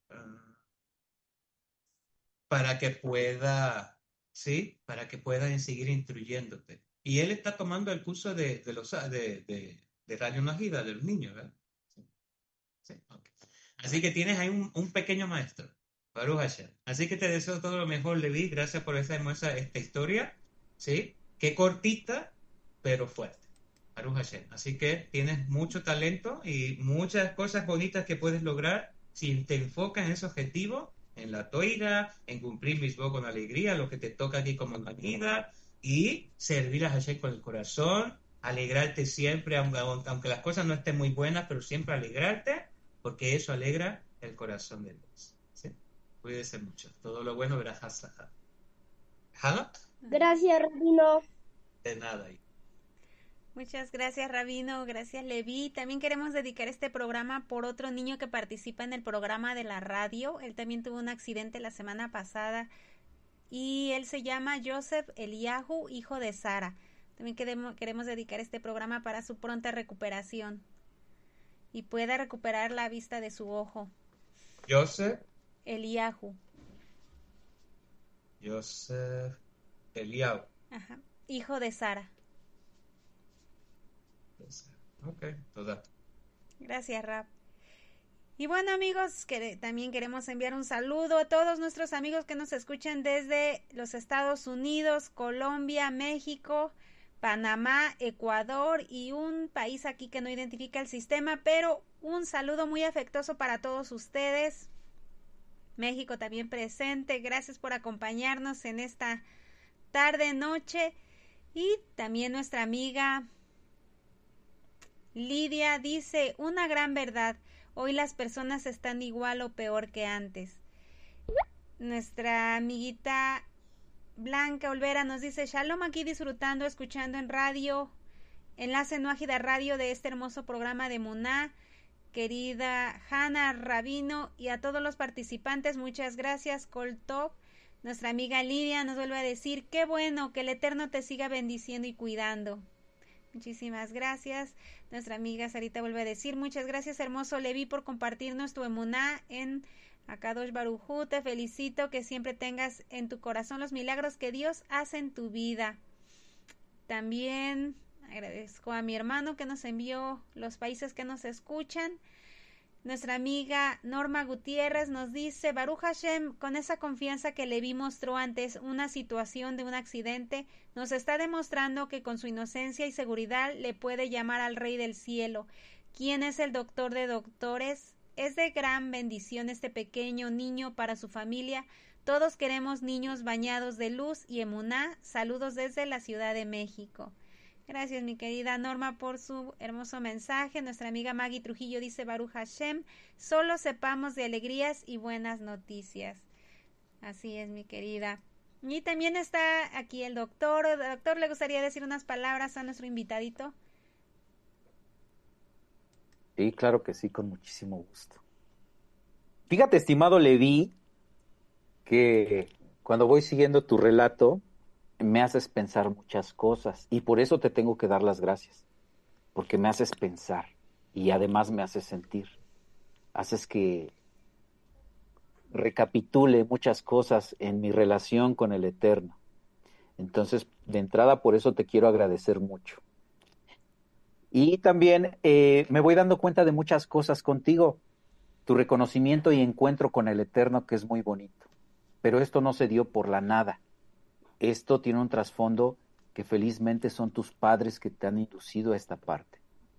para que pueda, ¿sí? Para que puedan seguir instruyéndote. Y él está tomando el curso de Radio Najida, de los niños, ¿verdad? Sí, sí, ok. Así que tienes ahí un pequeño maestro, Baruch Hashem. Así que te deseo todo lo mejor, Levi. Gracias por esta hermosa esta historia, ¿sí? Qué cortita, pero fuerte. Baruch Hashem. Así que tienes mucho talento y muchas cosas bonitas que puedes lograr si te enfocas en ese objetivo, en la toira, en cumplir mis votos con alegría, lo que te toca aquí como en la vida, y servir a Hashem con el corazón, alegrarte siempre, aunque las cosas no estén muy buenas, pero siempre alegrarte, porque eso alegra el corazón de Dios. ¿Sí? Cuídese mucho. Todo lo bueno verás a ¿Hala? gracias, Rabino. De nada. Muchas gracias, Rabino. Gracias, Levi. También queremos dedicar este programa por otro niño que participa en el programa de la radio. Él también tuvo un accidente la semana pasada y él se llama Joseph Eliyahu, hijo de Sara. También queremos dedicar este programa para su pronta recuperación y pueda recuperar la vista de su ojo. Joseph Eliyahu. Eliyahu. Ajá. Hijo de Sara. Ok, toda. Gracias, Rab. Y bueno, amigos, también queremos enviar un saludo a todos nuestros amigos que nos escuchan desde los Estados Unidos, Colombia, México, Panamá, Ecuador y un país aquí que no identifica el sistema, pero un saludo muy afectuoso para todos ustedes. México también presente. Gracias por acompañarnos en esta tarde, noche. Y también nuestra amiga Lidia dice, una gran verdad, hoy las personas están igual o peor que antes. Nuestra amiguita Blanca Olvera nos dice, Shalom, aquí disfrutando, escuchando en radio, Enlace Nuágida Radio de este hermoso programa de Muná. querida Hanna Rabino, y a todos los participantes, muchas gracias. Coltop, nuestra amiga Lidia nos vuelve a decir, qué bueno, que el Eterno te siga bendiciendo y cuidando. Muchísimas gracias. Nuestra amiga Sarita vuelve a decir, muchas gracias, hermoso Levi, por compartirnos tu emuná en Akadosh Baruj Hu. Te felicito, que siempre tengas en tu corazón los milagros que Dios hace en tu vida. También agradezco a mi hermano que nos envió los países que nos escuchan. Nuestra amiga Norma Gutiérrez nos dice, Baruch Hashem, con esa confianza que Levi mostró ante una situación de un accidente, nos está demostrando que con su inocencia y seguridad le puede llamar al Rey del Cielo, quien es el doctor de doctores. Es de gran bendición este pequeño niño para su familia. Todos queremos niños bañados de luz y emuná. Saludos desde la Ciudad de México. Gracias, mi querida Norma, por su hermoso mensaje. Nuestra amiga Maggie Trujillo dice, Baruch Hashem, solo sepamos de alegrías y buenas noticias. Así es, mi querida. Y también está aquí el doctor. Doctor, ¿le gustaría decir unas palabras a nuestro invitadito? Sí, claro que sí, con muchísimo gusto. Fíjate, estimado Levi, que cuando voy siguiendo tu relato, me haces pensar muchas cosas, y por eso te tengo que dar las gracias, porque me haces pensar y además me haces sentir, haces que recapitule muchas cosas en mi relación con el Eterno. Entonces, de entrada, por eso te quiero agradecer mucho. Y también me voy dando cuenta de muchas cosas contigo, tu reconocimiento y encuentro con el Eterno, que es muy bonito, pero esto no se dio por la nada. Esto tiene un trasfondo que felizmente son tus padres que te han inducido a esta parte.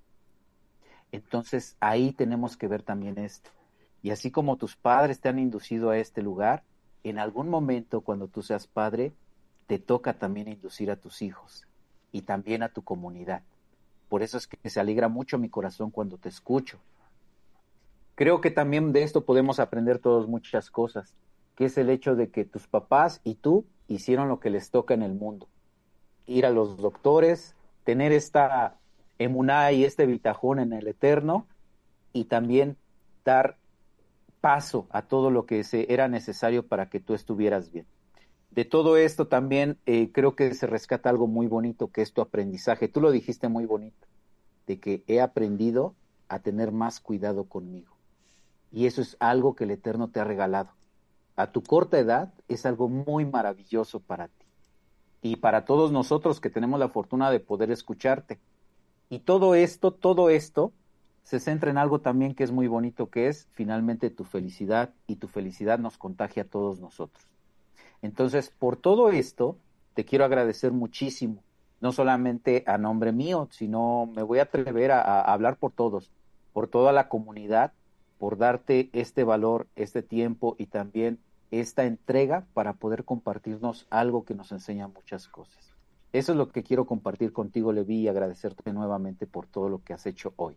Entonces ahí tenemos que ver también esto. Y así como tus padres te han inducido a este lugar, en algún momento cuando tú seas padre, te toca también inducir a tus hijos y también a tu comunidad. Por eso es que se alegra mucho mi corazón cuando te escucho. Creo que también de esto podemos aprender todos muchas cosas, que es el hecho de que tus papás y tú hicieron lo que les toca en el mundo. Ir a los doctores, tener esta emuná y este bitajón en el Eterno, y también dar paso a todo lo que era necesario para que tú estuvieras bien. De todo esto también creo que se rescata algo muy bonito, que es tu aprendizaje. Tú lo dijiste muy bonito, de que he aprendido a tener más cuidado conmigo. Y eso es algo que el Eterno te ha regalado. A tu corta edad es algo muy maravilloso para ti y para todos nosotros que tenemos la fortuna de poder escucharte. Y todo esto se centra en algo también que es muy bonito, que es finalmente tu felicidad, y tu felicidad nos contagia a todos nosotros. Entonces, por todo esto, te quiero agradecer muchísimo, no solamente a nombre mío, sino me voy a atrever a hablar por todos, por toda la comunidad, por darte este valor, este tiempo y también esta entrega para poder compartirnos algo que nos enseña muchas cosas. Eso es lo que quiero compartir contigo, Levi, y agradecerte nuevamente por todo lo que has hecho hoy.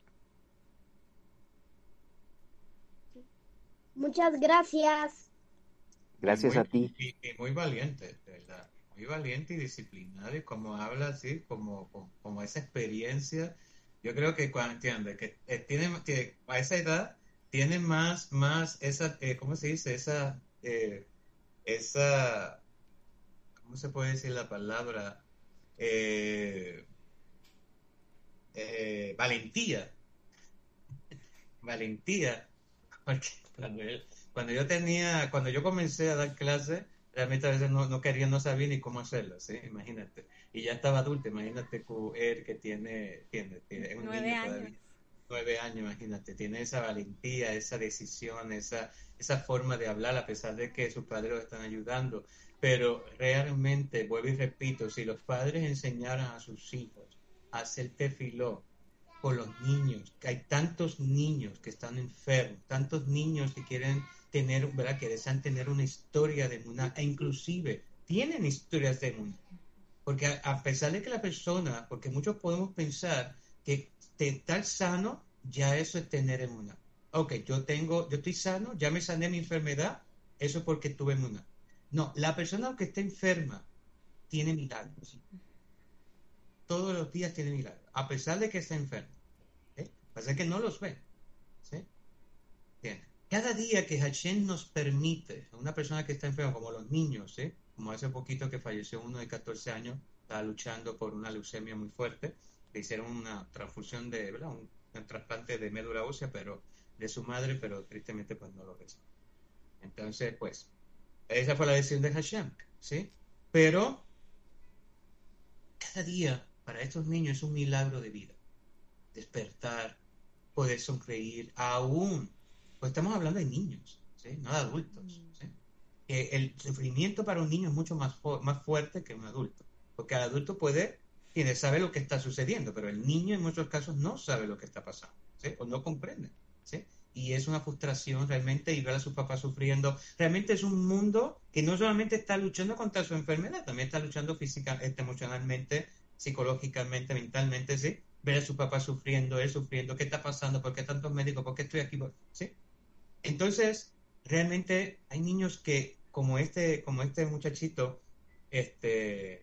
Muchas gracias. Gracias a ti. Y muy valiente, de verdad. Muy valiente y disciplinado, y como habla así, como esa experiencia. Yo creo que cuando entiende que tiene a esa edad tiene más esa, ¿cómo se dice? Esa, ¿cómo se puede decir la palabra? Valentía, porque cuando yo comencé a dar clases, realmente a veces no quería, no sabía ni cómo hacerlo, ¿sí? Imagínate. Y ya estaba adulto, imagínate él que tiene es un 9 niño años. todavía. 9 años, imagínate, tiene esa valentía, esa decisión, esa forma de hablar, a pesar de que sus padres lo están ayudando. Pero realmente, vuelvo y repito, si los padres enseñaran a sus hijos a hacer tefiló por los niños, que hay tantos niños que están enfermos, tantos niños que quieren tener, ¿verdad?, que desean tener una historia de emuná, e inclusive tienen historias de emuná. Porque a pesar de que la persona, porque muchos podemos pensar que estar sano, ya eso es tener emuná. Ok, yo estoy sano, ya me sané mi enfermedad, eso es porque tuve emuná. No, la persona que está enferma tiene milagros. Todos los días tiene milagros, a pesar de que está enfermo. Pasa que no los ve. ¿Sí? Bien. Cada día que Hashem nos permite, a una persona que está enferma, como los niños, como hace poquito que falleció uno de 14 años, estaba luchando por una leucemia muy fuerte, le hicieron una transfusión ¿verdad? Un trasplante de médula ósea, pero de su madre, pero tristemente pues no lo recibió. Entonces, pues, esa fue la decisión de Hashem, ¿sí? Pero cada día para estos niños es un milagro de vida. Despertar, poder sonreír, aún, pues estamos hablando de niños, ¿sí? No de adultos, ¿sí? El sufrimiento para un niño es mucho más fuerte que un adulto, porque el adulto sabe lo que está sucediendo, pero el niño en muchos casos no sabe lo que está pasando, ¿sí? O no comprende, ¿sí? Y es una frustración realmente, y ver a sus papás sufriendo. Realmente es un mundo que no solamente está luchando contra su enfermedad, también está luchando físicamente, emocionalmente, psicológicamente, mentalmente, ¿sí? Ver a su papá sufriendo, él sufriendo, ¿qué está pasando? ¿Por qué tantos médicos? ¿Por qué estoy aquí? ¿Sí? Entonces, realmente hay niños que, como este muchachito, que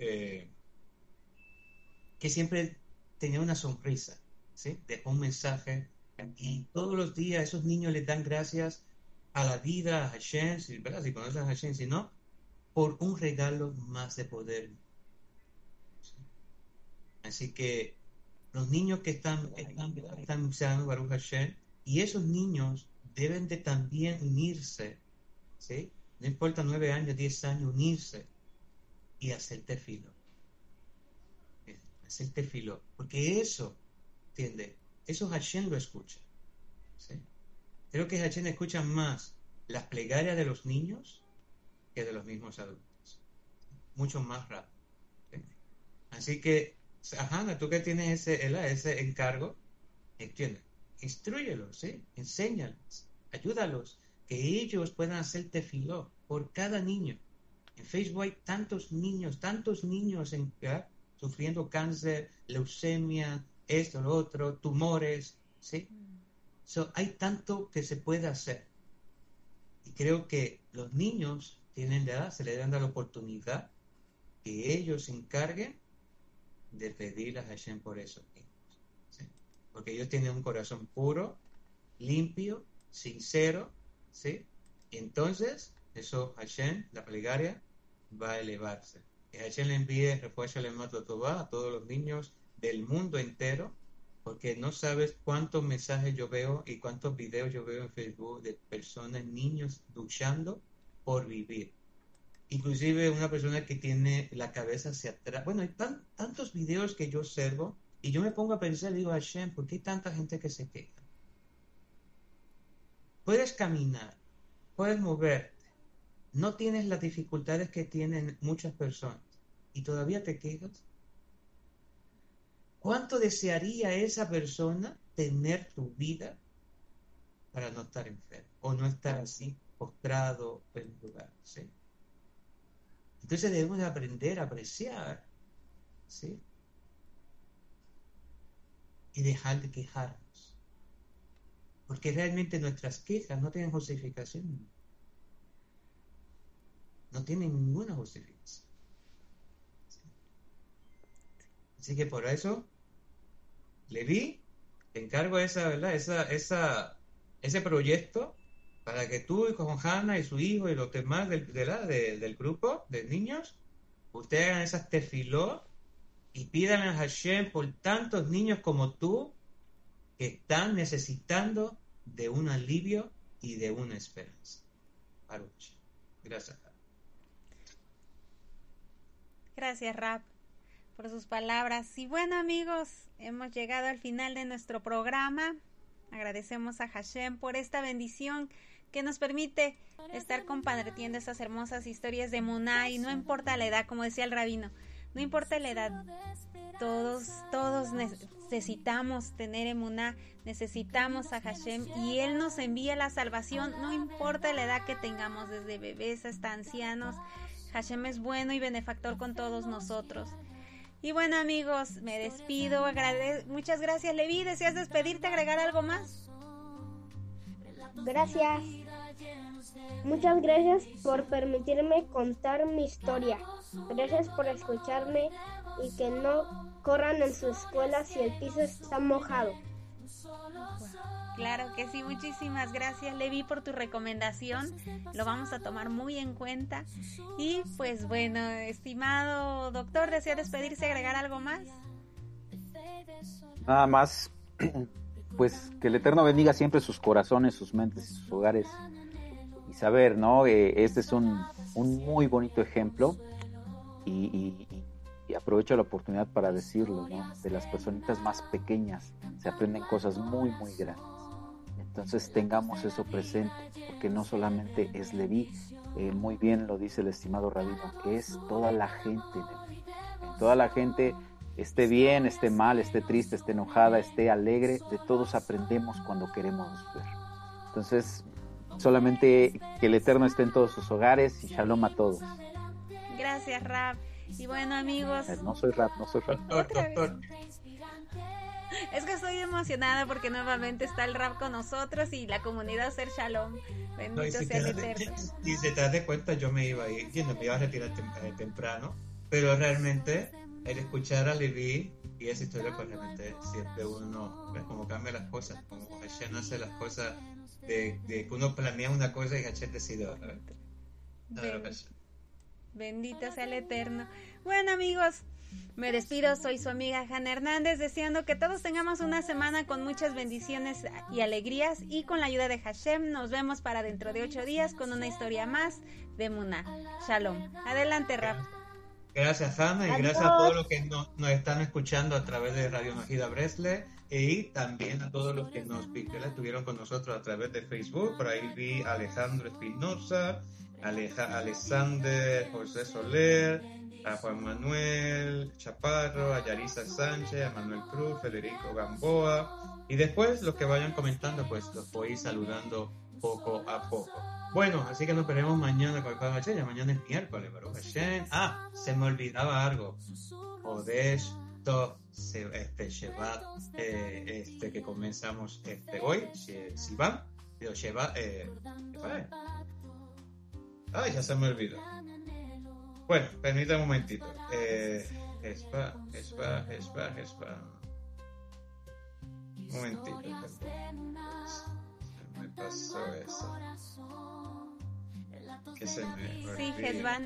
siempre tenía una sonrisa, ¿sí? Dejó un mensaje, y todos los días esos niños les dan gracias a la vida, a Hashem, ¿verdad? Si conocen a Hashem, si no, por un regalo más de poder. ¿Sí? Así que los niños que están usando Baruch Hashem, y esos niños deben de también unirse, ¿sí? No importa 9 años, 10 años, unirse y hacer tefilo. Hacer tefilo, porque eso, ¿entiendes? Eso Hashem lo escucha, ¿sí? Creo que Hashem escucha más las plegarias de los niños que de los mismos adultos. Mucho más rápido, ¿sí? Así que, Hanna, tú que tienes ese encargo, ¿entiendes? Instrúyelos, ¿sí? Enséñalos, ayúdalos, que ellos puedan hacer tefiló por cada niño. En Facebook hay tantos niños sufriendo cáncer, leucemia, esto, lo otro, tumores, ¿sí? Hay tanto que se puede hacer. Y creo que los niños se les da la oportunidad que ellos se encarguen de pedir a Hashem por esos niños, ¿sí? Porque ellos tienen un corazón puro, limpio, sincero, ¿sí? Y entonces, eso Hashem, la plegaria, va a elevarse. Que Hashem le envíe refuerzo a todos los niños del mundo entero, porque no sabes cuántos mensajes yo veo y cuántos videos yo veo en Facebook de personas, niños luchando por vivir. Inclusive una persona que tiene la cabeza hacia atrás. Bueno, hay tantos videos que yo observo y yo me pongo a pensar, digo, Hashem, ¿por qué hay tanta gente que se queja? Puedes caminar, puedes moverte, no tienes las dificultades que tienen muchas personas y todavía te quejas. ¿Cuánto desearía esa persona tener tu vida para no estar enfermo o no estar así postrado en un lugar, ¿sí? Entonces debemos de aprender a apreciar, ¿sí? Y dejar de quejarnos, porque realmente nuestras quejas no tienen justificación, no tienen ninguna justificación, ¿sí? Así que por eso, Levi, te encargo ese proyecto para que tú y con Hanna y su hijo y los demás del grupo de niños, ustedes hagan esas tefilot y pidan a Hashem por tantos niños como tú que están necesitando de un alivio y de una esperanza. Baruch. Gracias. Gracias, Rab, por sus palabras. Y bueno, amigos, hemos llegado al final de nuestro programa. Agradecemos a Hashem por esta bendición que nos permite estar compartiendo estas hermosas historias de Emuná, y no importa la edad, como decía el rabino, no importa la edad, todos necesitamos tener Emuná, necesitamos a Hashem, y Él nos envía la salvación, no importa la edad que tengamos, desde bebés hasta ancianos. Hashem es bueno y benefactor con todos nosotros. Y bueno, amigos, me despido. Muchas gracias, Levi. ¿Deseas despedirte, agregar algo más? Gracias. Muchas gracias por permitirme contar mi historia. Gracias por escucharme y que no corran en su escuela si el piso está mojado. Claro que sí, muchísimas gracias, Levi, por tu recomendación. Lo vamos a tomar muy en cuenta. Y pues bueno, estimado doctor, ¿desea despedirse, agregar algo más? Nada más, pues que el Eterno bendiga siempre sus corazones, sus mentes y sus hogares. Y saber, ¿no? Este es un muy bonito ejemplo y aprovecho la oportunidad para decirlo, ¿no? De las personitas más pequeñas se aprenden cosas muy, muy grandes. Entonces tengamos eso presente, porque no solamente es Leví, muy bien lo dice el estimado rabino, es toda la gente, toda la gente, esté bien, esté mal, esté triste, esté enojada, esté alegre, de todos aprendemos cuando queremos ver. Entonces, solamente que el Eterno esté en todos sus hogares y shalom a todos. Gracias, Rab. Y bueno, amigos, No soy Rab. Otra vez. Es que estoy emocionada porque nuevamente está el Rab con nosotros y la comunidad Ser Shalom. Bendito sea el Eterno. Y si te das cuenta, yo me iba a ir, me iba a retirar temprano, pero realmente el escuchar a Levi y esa historia, pues realmente siempre uno, ¿ves? Como cambia las cosas, como Hashem hace las cosas, de que uno planea una cosa y Hashem decide otra. Bendito sea el Eterno. Bueno, amigos, me despido, soy su amiga Hanna Hernández, deseando que todos tengamos una semana con muchas bendiciones y alegrías, y con la ayuda de Hashem nos vemos para dentro de 8 días con una historia más de Muná. Shalom. Adelante, Rab. Gracias, Hanna, y gracias a todos los que nos están escuchando a través de Radio Nojida Bresle, y también a todos los que estuvieron con nosotros a través de Facebook. Por ahí vi a Alejandro Espinosa, Alexander José Soler, a Juan Manuel Chaparro, a Yarisa Sánchez, a Manuel Cruz, Federico Gamboa, y después los que vayan comentando, pues los voy saludando poco a poco. Bueno, así que nos veremos mañana con el Padre Hashem. Mañana es miércoles, Baruch Hashem. Se me olvidaba algo. Odesh Tov Shabbat que comenzamos hoy, Sivan, Shabbat, ya se me olvidó. Bueno, permítame un momentito. Un momentito. Se me pasó eso. Que se me olvidó. Sí,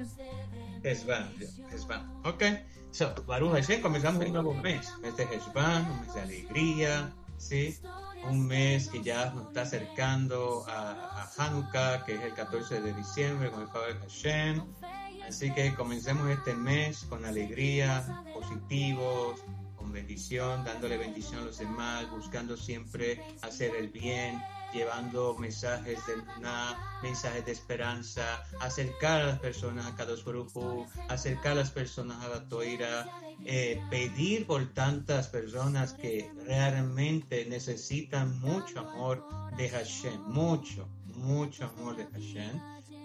Heshvan. Ok. So, Baruch Hashem, comenzamos un nuevo mes de Heshvan, un mes de alegría, ¿sí? Un mes que ya nos está acercando a Hanukkah, que es el 14 de diciembre, con el Padre Hashem. Así que comencemos este mes con alegría, positivos, con bendición, dándole bendición a los demás, buscando siempre hacer el bien, llevando mensajes de Muná, mensajes de esperanza, acercar a las personas a Kadosh Baruj Hu, acercar a las personas a la Toira, pedir por tantas personas que realmente necesitan mucho amor de Hashem, mucho amor de Hashem,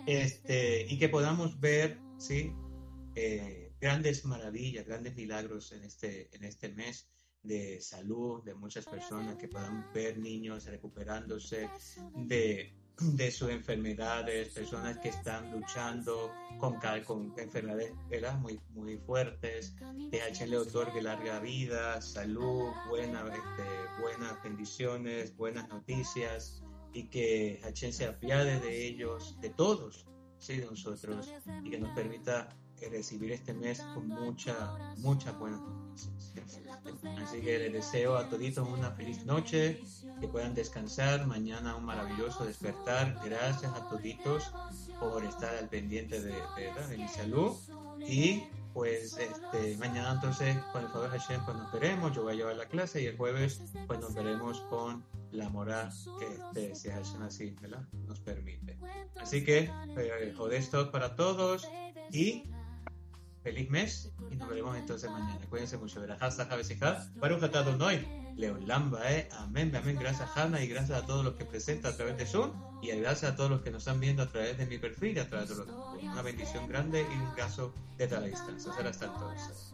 y que podamos ver, ¿sí? Grandes maravillas, grandes milagros en este mes de salud de muchas personas, que puedan ver niños recuperándose de sus enfermedades, personas que están luchando con enfermedades, ¿verdad? muy fuertes, que Hashem le otorgue larga vida, salud, buenas bendiciones, buenas noticias, y que Hashem se apiade de ellos, de todos, ¿sí? De nosotros, y que nos permita recibir este mes con muchas buenas noticias. Así que les deseo a toditos una feliz noche, que puedan descansar, mañana un maravilloso despertar. Gracias a toditos por estar al pendiente de mi salud, y pues mañana entonces con el favor de Hashem pues nos veremos, yo voy a llevar la clase, y el jueves pues nos veremos con la moral, que si Hashem así, ¿verdad?, nos permite. Así que jodesto para todos y feliz mes, y nos veremos entonces mañana. Cuídense mucho. Baruch atah Adonai leolam vaed. Amén. Gracias, Hanna, y gracias a todos los que presentan a través de Zoom, y gracias a todos los que nos están viendo a través de mi perfil y a través de los... Una bendición grande y un caso desde la distancia. Será hasta entonces.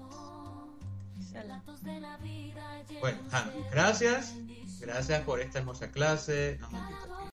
Bueno, Hanna, gracias por esta hermosa clase.